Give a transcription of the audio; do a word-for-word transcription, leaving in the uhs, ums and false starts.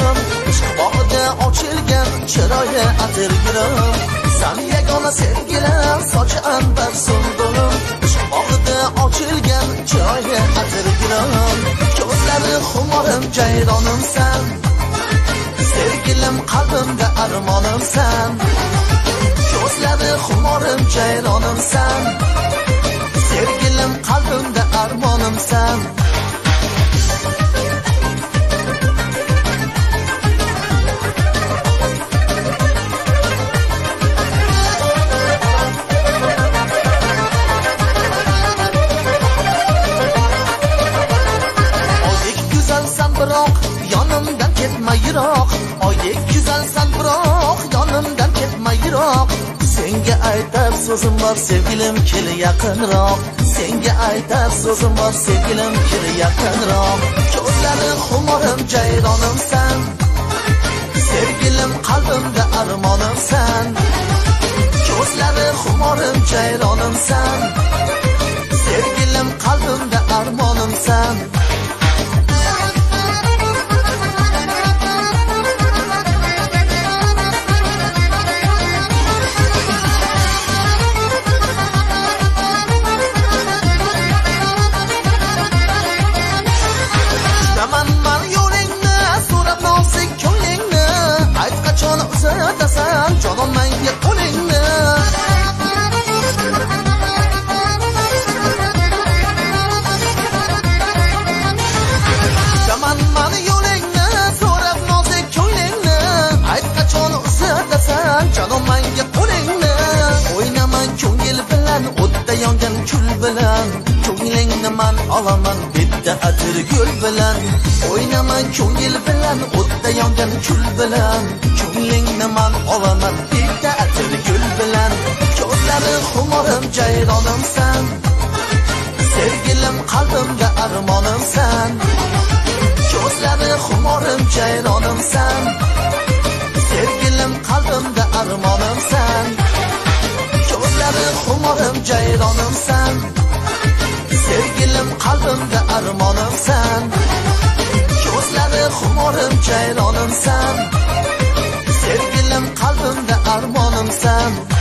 gulum, ishq bog'ida ochilgan chiroyi atir gulum. Sen yagona sevgilim, sochi anbar sundurum, ishq bog'ida ochilgan chiroyi atir gulum. Ko'zlari xumorim, jayronim sen, sevgilim qalbimda armonim sen. Ko'zlari xumorim, jayronim sen, sevgilim qalbimda armonim sen. Biroq yonimdan ketma yiroq, oydek güzelsan biroq yonimdan ketma yiroq. Senga aytar so'zim bor sevgilim, kel yaqinroq. Senga aytar so'zim bor sevgilim, kel yaqinroq. Ko'zlari xumorim, jayronim sen, sevgilim qalbimda armonim sen. Ko'zlari xumorim, jayronim sen, sevgilim qalbimda armonim sen. Uzatasan canım menga qo'lingni, zaman mani yo'lingni, so'rab nozik ko'nglingni. Ayt qachon uzatasan canım menga qo'lingni. O'ynaman ko'ngil bilan, o'tda yongan kul bilan. Ko'nglingni man olaman bitta atir gul bilan. O'ynaman ko'ngil bilan, o'tda yongan kul bilan. Ko'nglingni man olaman bitta atir gul bilan. Ko'zlari xumorim, jayronim sen, sevgilim qalbimda armonim sen. Ko'zlari xumorim, jayronim sen, sevgilim qalbimda armonim sen. Ko'zlari xumorim, jayronim sen, sevgilim qalbimda armonim sen. Ko'zlari xumorim, jayronim sen, sevgilim qalbimda armonim sen.